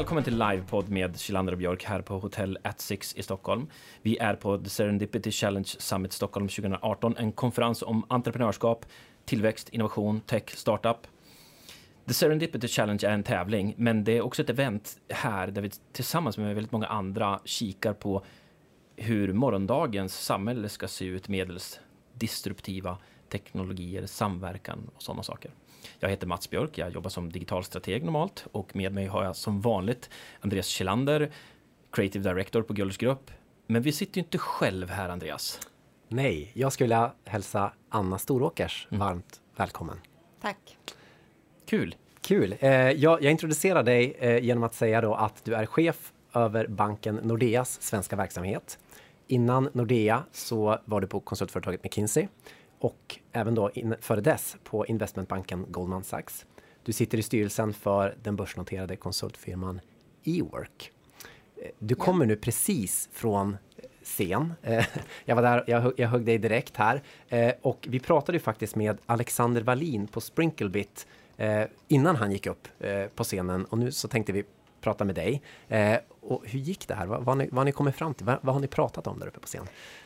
Välkommen till livepodd med Kjellander och Björk här på Hotel @6 i Stockholm. Vi är på The Serendipity Challenge Summit Stockholm 2018, en konferens om entreprenörskap, tillväxt, innovation, tech, startup. The Serendipity Challenge är en tävling, men det är också ett event här där vi tillsammans med väldigt många andra kikar på hur morgondagens samhälle ska se ut medelst disruptiva teknologier, samverkan och sådana saker. Jag heter Mats Björk, jag jobbar som digital strateg normalt och med mig har jag som vanligt Andreas Kjellander, Creative Director på Gullers Grupp. Men vi sitter ju inte själv här, Andreas. Nej, jag skulle vilja hälsa Anna Storåkers varmt välkommen. Tack. Kul. Jag introducerar dig genom att säga då att du är chef över banken Nordeas svenska verksamhet. Innan Nordea så var du på konsultföretaget McKinsey och även då före dess på investmentbanken Goldman Sachs. Du sitter i styrelsen för den börsnoterade konsultfirman eWork. Du kommer nu precis från scen. Jag var där, jag högg dig direkt här. Och vi pratade ju faktiskt med Alexander Wallin på Sprinklebit innan han gick upp på scenen. Och nu så tänkte vi prata med dig. Och hur gick det här? Vad har ni kommit fram till? Vad har ni pratat om där uppe på scen?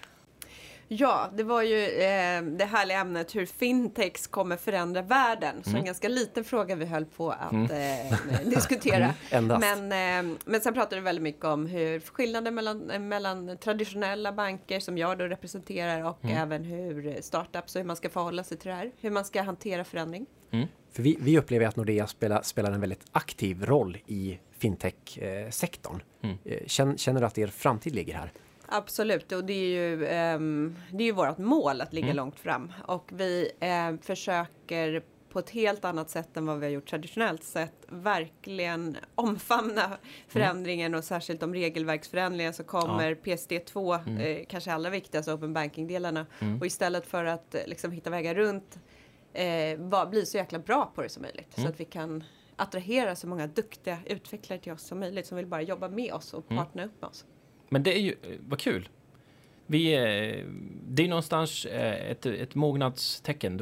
Ja, det var ju det härliga ämnet hur fintechs kommer förändra världen. Så en ganska liten fråga vi höll på att diskutera. Men sen pratade vi väldigt mycket om hur skillnaden mellan traditionella banker som jag då representerar och även hur startups och hur man ska förhålla sig till det här. Hur man ska hantera förändring. För vi upplever att Nordea spelar en väldigt aktiv roll i fintech-sektorn. Känner du att er framtid ligger här? Absolut, och det är ju vårt mål att ligga långt fram. Och vi försöker på ett helt annat sätt än vad vi har gjort traditionellt sett verkligen omfamna förändringen och särskilt de regelverksförändringar så kommer PSD2 kanske allra viktigast, open banking-delarna. Och istället för att liksom hitta vägar runt bli så jäkla bra på det som möjligt. Så att vi kan attrahera så många duktiga utvecklare till oss som möjligt som vill bara jobba med oss och partna upp med oss. Men det är ju, vad kul. Det är någonstans ett mognadstecken. Du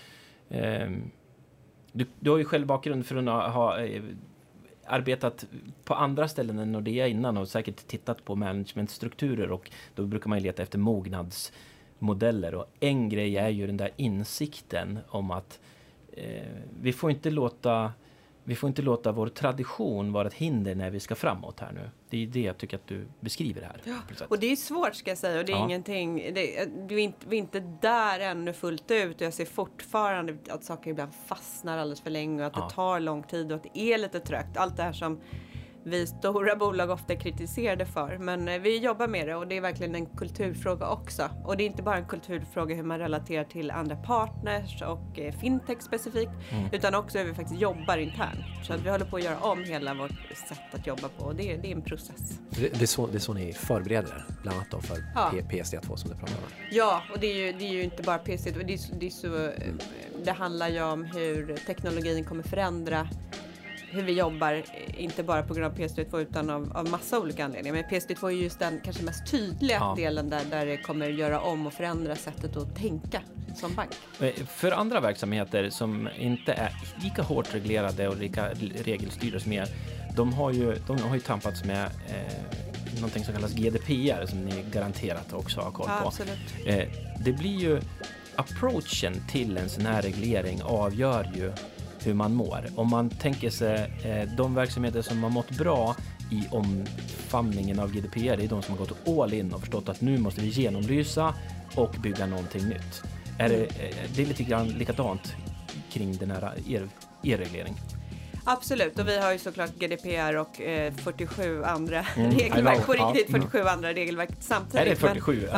har ju själv bakgrund för att ha arbetat på andra ställen än Nordea innan och säkert tittat på managementstrukturer och då brukar man leta efter mognadsmodeller. Och en grej är ju den där insikten om att vi får inte låta vår tradition vara ett hinder när vi ska framåt här nu. Det är det jag tycker att du beskriver här. Ja, och det är svårt ska jag säga och det är ingenting, vi är inte där ännu fullt ut och jag ser fortfarande att saker ibland fastnar alldeles för länge och att det tar lång tid och att det är lite trögt. Allt det här som vi stora bolag ofta kritiserade för. Men vi jobbar med det och det är verkligen en kulturfråga också. Och det är inte bara en kulturfråga hur man relaterar till andra partners och fintech specifikt. Utan också hur vi faktiskt jobbar internt. Så att vi håller på att göra om hela vårt sätt att jobba på. Och det är en process. Det är så ni förbereder er, bland annat då för PSD2 som du pratar om. Ja, och det är ju inte bara PSD2. Det handlar ju om hur teknologin kommer förändra hur vi jobbar, inte bara på grund av PSD2 utan av massa olika anledningar. Men PSD2 är just den kanske mest tydliga delen där det kommer göra om och förändra sättet att tänka som bank. För andra verksamheter som inte är lika hårt reglerade och lika regelstyrda som er, de har ju tampats med någonting som kallas GDPR som ni garanterat också har koll på. Absolut. Det blir ju approachen till en sån här reglering avgör ju hur man mår. Om man tänker sig de verksamheter som har mått bra i omfamningen av GDPR, det är de som har gått all in och förstått att nu måste vi genomlysa och bygga någonting nytt. Det är lite grann likadant kring den här reglering. Absolut, och vi har ju såklart GDPR och 47 andra regelverk på riktigt, 47 andra regelverk samtidigt. Är det 47?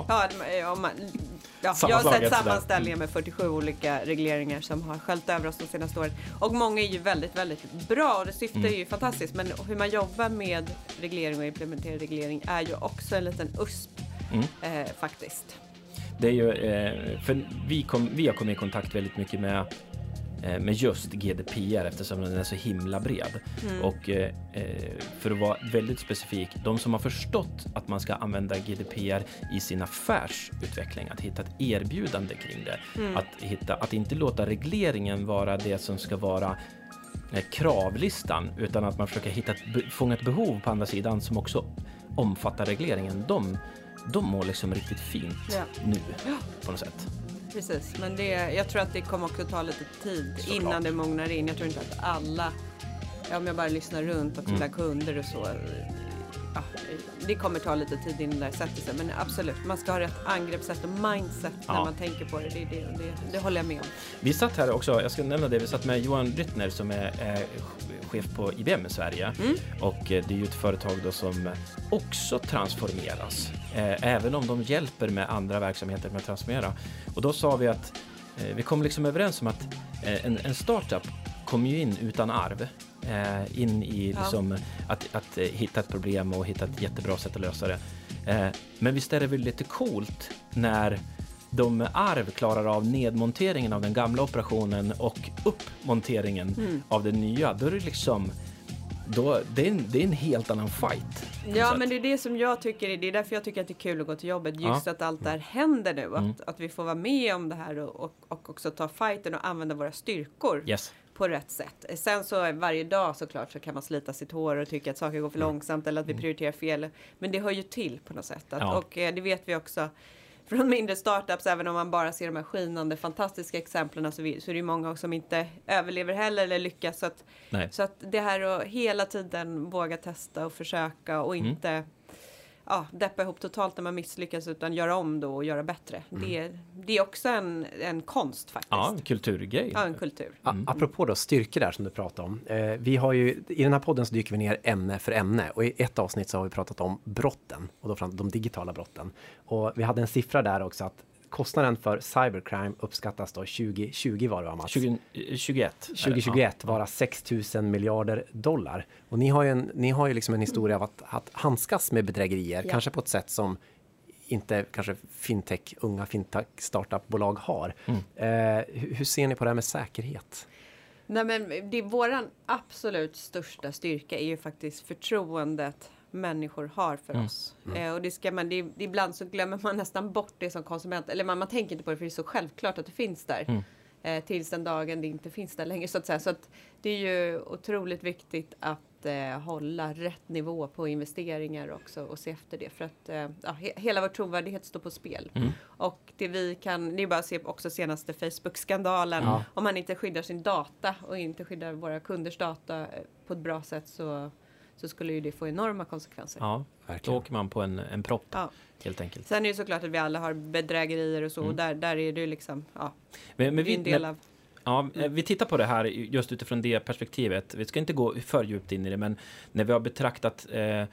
Jag har sett sammanställningar med 47 olika regleringar som har sköljt över oss de senaste åren. Och många är ju väldigt, väldigt bra och det syftar är ju fantastiskt. Men hur man jobbar med reglering och implementerar reglering är ju också en liten USP faktiskt. Det är ju, för vi har kommit i kontakt väldigt mycket med just GDPR eftersom den är så himla bred. Och för att vara väldigt specifik, de som har förstått att man ska använda GDPR i sin affärsutveckling, att hitta ett erbjudande kring det, att inte låta regleringen vara det som ska vara kravlistan, utan att man försöker fånga ett behov på andra sidan som också omfattar regleringen. De mår liksom riktigt fint nu på något sätt. Precis, men jag tror att det kommer också ta lite tid innan det mognar in. Jag tror inte att alla, om jag bara lyssnar runt och till kunder och så, det kommer ta lite tid innan det sätter sig. Men absolut, man ska ha rätt angreppssätt och mindset när man tänker på det. Det håller jag med om. Vi satt här också, jag ska nämna det, vi satt med Johan Ryttner som är chef på IBM i Sverige. Och det är ju ett företag då som också transformeras. Även om de hjälper med andra verksamheter med att transformera. Och då sa vi att vi kom liksom överens om att en startup kommer ju in utan arv. In i liksom att hitta ett problem och hitta ett jättebra sätt att lösa det. Men visst är det väl lite coolt när de med arv klarar av nedmonteringen av den gamla operationen och uppmonteringen av den nya. Då är det liksom det är en helt annan fight. Ja, men det är det som jag tycker, det är därför jag tycker att det är kul att gå till jobbet, just att allt det här händer nu, att vi får vara med om det här och också ta fighten och använda våra styrkor. Yes. På rätt sätt. Sen så varje dag såklart så kan man slita sitt hår och tycka att saker går för långsamt eller att vi prioriterar fel. Men det hör ju till på något sätt. Och det vet vi också från mindre startups, även om man bara ser de här skinande, fantastiska exemplen så är det ju många som inte överlever heller eller lyckas. Så att det här att hela tiden våga testa och försöka och inte deppa ihop totalt när man misslyckas, utan göra om då och göra bättre. Det är också en konst faktiskt. Ja, en kulturgrej. Ja, en kultur. Apropå då styrkor där som du pratade om. Vi har ju, i den här podden så dyker vi ner ämne för ämne. Och i ett avsnitt så har vi pratat om brotten. Och då framför de digitala brotten. Och vi hade en siffra där också att kostnaden för cybercrime uppskattas då 2020 var det, va, Mats? 2021 vara 6 000 miljarder dollar. Och ni har ju liksom en historia av att handskas med bedrägerier, kanske på ett sätt som inte kanske unga fintech startupbolag har. Hur ser ni på det här med säkerhet? Nej, men det är våran absolut största styrka är ju faktiskt förtroendet människor har för oss. Och ibland så glömmer man nästan bort det som konsument. Eller man tänker inte på det, för det är så självklart att det finns där. Tills den dagen det inte finns där längre, så att säga. Så att det är ju otroligt viktigt att hålla rätt nivå på investeringar också och se efter det. För att hela vår trovärdighet står på spel. Och det är bara att se också senaste Facebook-skandalen. Om man inte skyddar sin data och inte skyddar våra kunders data på ett bra sätt, så skulle ju det få enorma konsekvenser. Ja, verkligen. Då åker man på en propp, helt enkelt. Sen är det såklart att vi alla har bedrägerier och så. Och där är det ju liksom, men vi är en del av... Ja, vi tittar på det här just utifrån det perspektivet. Vi ska inte gå för djupt in i det, men när vi har betraktat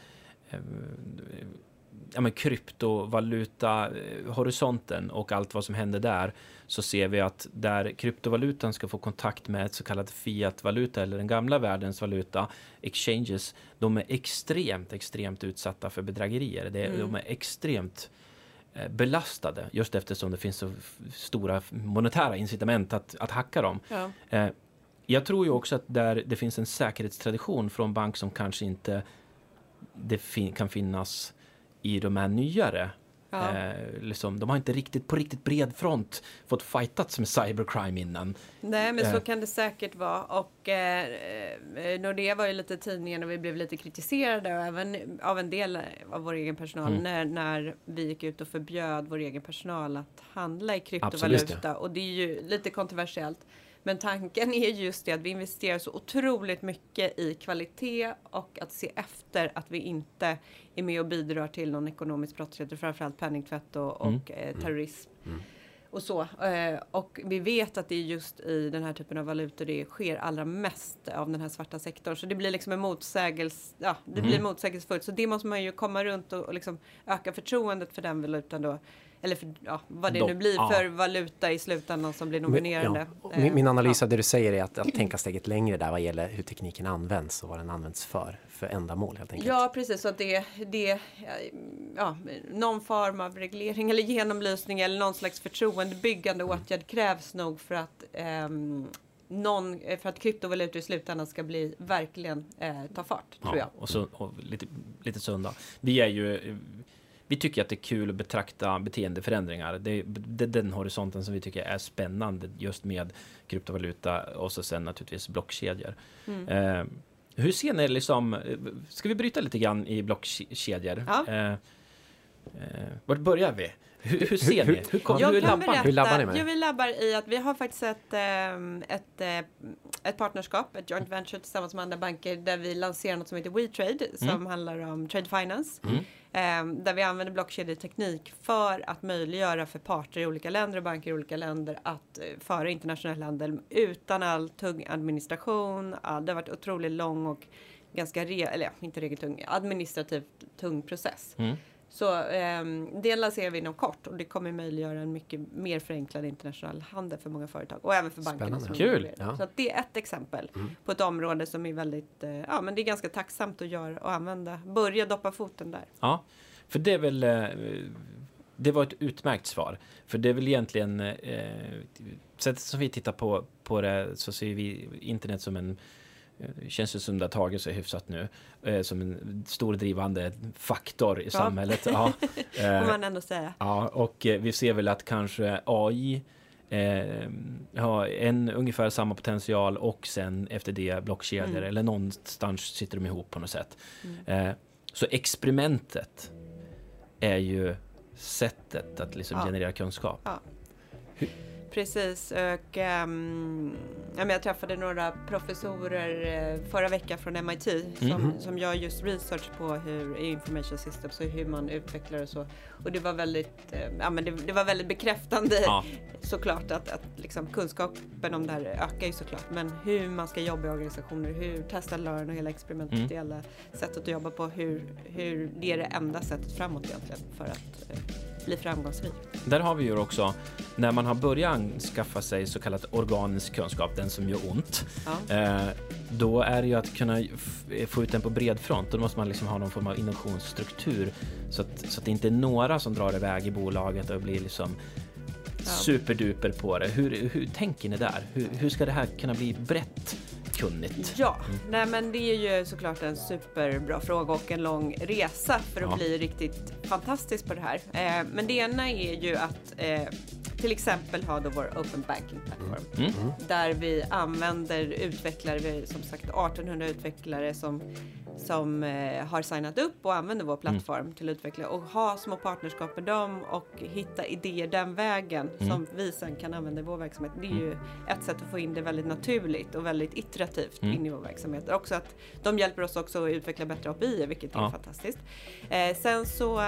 kryptovaluta horisonten och allt vad som händer där, så ser vi att där kryptovalutan ska få kontakt med ett så kallat fiat-valuta eller den gamla världens valuta, exchanges, de är extremt utsatta för bedrägerier. De är extremt belastade, just eftersom det finns så stora monetära incitament att hacka dem. Jag tror ju också att där det finns en säkerhetstradition från bank som kanske inte kan finnas i de här nyare. De har inte på riktigt bred front fått fightats med cybercrime innan. Nej, men så kan det säkert vara. Och Nordea var ju lite tidningen och vi blev lite kritiserade, och även av en del av vår egen personal när vi gick ut och förbjöd vår egen personal att handla i kryptovaluta. Absolut. Och det är ju lite kontroversiellt. Men tanken är just det att vi investerar så otroligt mycket i kvalitet och att se efter att vi inte är med och bidrar till någon ekonomisk brottslighet, framförallt penningtvätt och terrorism. Och så. Och vi vet att det är just i den här typen av valutor det sker allra mest av den här svarta sektorn. Så det blir liksom en motsägelse, blir motsägelsefullt. Så det måste man ju komma runt och liksom öka förtroendet för den valutan då. Eller för, vad det nu blir för valuta i slutändan som blir nominerande. Min analys av det du säger är att tänka steget längre där vad gäller hur tekniken används och vad den används för ändamål helt enkelt. Ja, precis. Så att det någon form av reglering eller genomlysning eller någon slags förtroendebyggande åtgärd krävs nog för att för att kryptovalutor i slutändan ska bli verkligen ta fart, tror jag. Och lite sunda. Vi är ju vi tycker att det är kul att betrakta beteendeförändringar. Det är den horisonten som vi tycker är spännande just med kryptovaluta och så sen naturligtvis blockkedjor. Hur ser ni liksom, ska vi bryta lite grann i blockkedjor? Ja. Vart börjar vi? Hur ser ni? Hur labbar ni med? Vi labbar i att vi har faktiskt ett partnerskap, ett joint venture tillsammans med andra banker där vi lanserar något som heter WeTrade som handlar om trade finance. Där vi använder blockkedjeteknik för att möjliggöra för parter i olika länder och banker i olika länder att föra internationell handel utan all tung administration. Det har varit otroligt lång och ganska inte regeltung, administrativt tung process. Så det lanserar vi inom kort och det kommer möjliggöra en mycket mer förenklad internationell handel för många företag och även för bankerna. Kul! Så att det är ett exempel på ett område som är väldigt, men det är ganska tacksamt att göra och använda. Börja doppa foten där. Ja, för det är väl, det var ett utmärkt svar. För det är väl egentligen, sättet som vi tittar på det så ser vi internet som en känns det som det har tagit sig hyfsat nu som en stor drivande faktor i samhället. Ja. Får man ändå säga. Ja, och vi ser väl att kanske AI har ungefär samma potential och sen efter det blockkedjor eller någonstans sitter de ihop på något sätt. Så experimentet är ju sättet att liksom generera kunskap. Ja. Precis, och jag träffade några professorer förra veckan från MIT som gör just research på hur information systems och hur man utvecklar och så. Och det var väldigt, det var väldigt bekräftande såklart att liksom kunskapen om det här ökar ju såklart. Men hur man ska jobba i organisationer, hur testa learn och hela experimentet, hela sättet att jobba på, hur det är det enda sättet framåt egentligen för att bli framgångsrik. Där har vi ju också, när man har börjat skaffa sig så kallad organisk kunskap, den som gör ont, då är det ju att kunna få ut den på bred front. Då måste man liksom ha någon form av innovationsstruktur så att det inte är några som drar iväg i bolaget och blir liksom superduper på det. Hur tänker ni där? Hur ska det här kunna bli brett kunnigt? Ja, nej men det är ju såklart en superbra fråga och en lång resa för att bli riktigt fantastisk på det här. Men det ena är ju att till exempel ha då vår Open Banking-plattform där vi använder utvecklare, vi som sagt 1800 utvecklare som har signat upp och använder vår plattform till att utveckla och ha små partnerskap med dem och hitta idéer den vägen som vi sen kan använda i vår verksamhet. Det är ju ett sätt att få in det väldigt naturligt och väldigt iterativt in i vår verksamhet. Också att de hjälper oss också att utveckla bättre API, vilket är fantastiskt. Sen så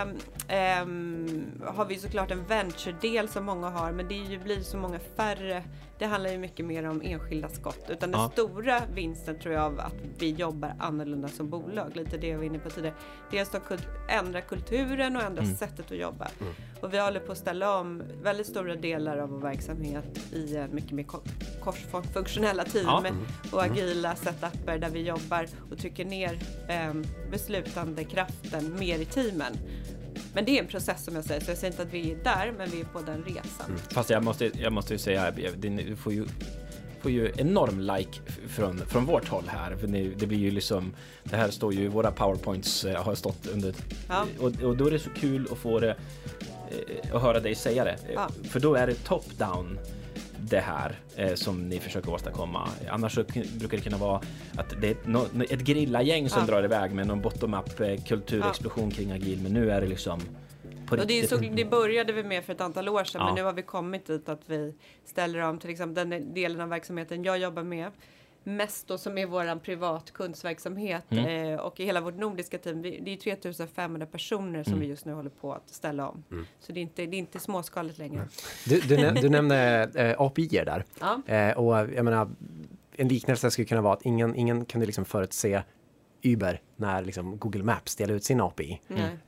har vi såklart en venture-del som många har, men det blir så många färre. Det handlar ju mycket mer om enskilda skott. Utan den stora vinsten tror jag av att vi jobbar annorlunda som bolag. Lite det jag var inne på tidigare. Dels att ändra kulturen och ändra sättet att jobba. Och vi håller på att ställa om väldigt stora delar av vår verksamhet i mycket mer funktionella team och agila setuper där vi jobbar och trycker ner beslutande kraften mer i teamen. Men det är en process som jag säger, så jag säger inte att vi är där, men vi är på den resan. Fast jag måste ju säga, du får ju enorm like från vårt håll här. För det blir ju liksom, det här står ju, våra powerpoints har stått under, och då är det så kul att få det, att höra dig säga det. För då är det top-down det här som ni försöker åstadkomma. Annars så brukar det kunna vara att det är ett grillagäng som drar iväg med någon bottom-up kulturexplosion kring agil, men nu är det liksom på riktigt. Och det började vi med för ett antal år sedan, men nu har vi kommit dit att vi ställer om till exempel den delen av verksamheten jag jobbar med mest då, som är våran privat kundsverksamhet och i hela vårt nordiska team, det är 3500 personer som vi just nu håller på att ställa om. Så det är inte småskaligt längre. Du nämnde API där. Och jag menar, en liknelse skulle kunna vara att ingen kunde liksom förutse Uber när liksom Google Maps delar ut sin API.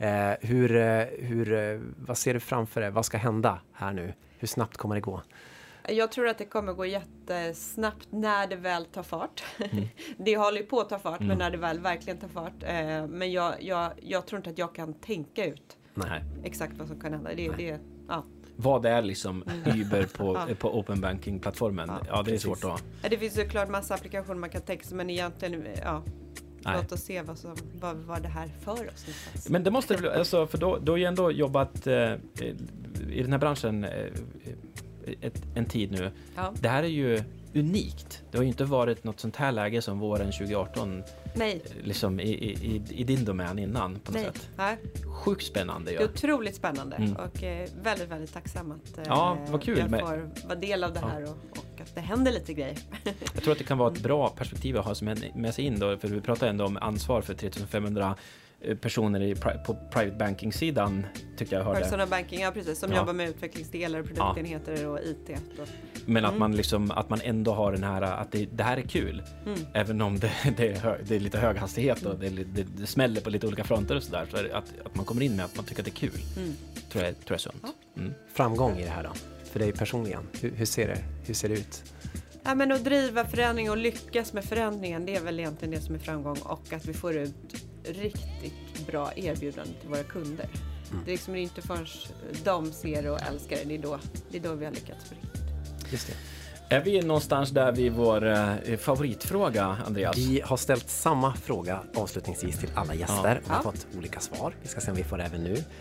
Vad ser du framför dig? Vad ska hända här nu? Hur snabbt kommer det gå? Jag tror att det kommer gå jättesnabbt när det väl tar fart. Det håller ju på att ta fart, men när det väl verkligen tar fart. Men jag tror inte att jag kan tänka ut exakt vad som kan hända. Vad är liksom Uber på Open Banking-plattformen? Ja, det är svårt att... Det finns såklart massa applikationer man kan tänka sig, men egentligen, Låt oss se vad det här för oss. Men det måste det, alltså, för då har jag ändå jobbat i den här branschen en tid nu. Ja. Det här är ju unikt. Det har ju inte varit något sånt här läge som våren 2018. Nej. Liksom i din domän innan på något sätt. Nej. Sjukt spännande. Det är otroligt spännande och väldigt, väldigt tacksam att vad kul, jag får vara del av det här och att det händer lite grejer. Jag tror att det kan vara ett bra perspektiv att ha med sig in då, för vi pratar ändå om ansvar för 3500 personer på private banking-sidan, tycker jag hörde. Personal banking, ja precis, som jobbar med utvecklingsdelar, produktenheter och IT. Men att man ändå har den här, att det här är kul. Även om det är lite hög hastighet och det smäller på lite olika fronter och sådär. Så att man kommer in med att man tycker att det är kul. Tror jag är sunt. Framgång i det här då? För dig personligen, hur ser det ut? Ja, men att driva förändring och lyckas med förändringen, det är väl egentligen det som är framgång, och att vi får ut riktigt bra erbjudanden till våra kunder. Det är liksom inte förrän de ser och älskar det, det är då vi har lyckats på riktigt. Just det. Är vi någonstans där vid vår favoritfråga, Andreas? Vi har ställt samma fråga avslutningsvis till alla gäster och har fått olika svar. Vi ska se om vi får det även nu.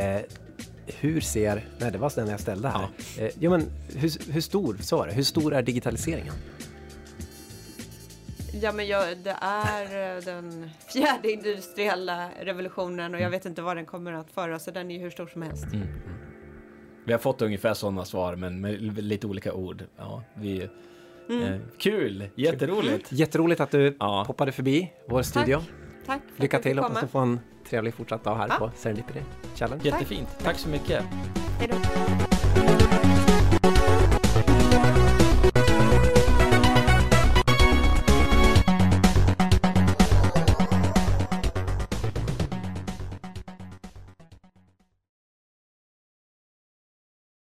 Det var den jag ställde här. Men hur stor är digitaliseringen? Ja, men det är den 4:e industriella revolutionen och jag vet inte vad den kommer att föra, så den är ju hur stor som helst. Vi har fått ungefär sådana svar, men med lite olika ord. Ja, kul, jätteroligt. Jätteroligt att du poppade förbi vår studio. Tack. Lycka till och hoppas du får en trevlig fortsatt dag här på Serendipity Challenge. Jättefint, tack så mycket. Hej då.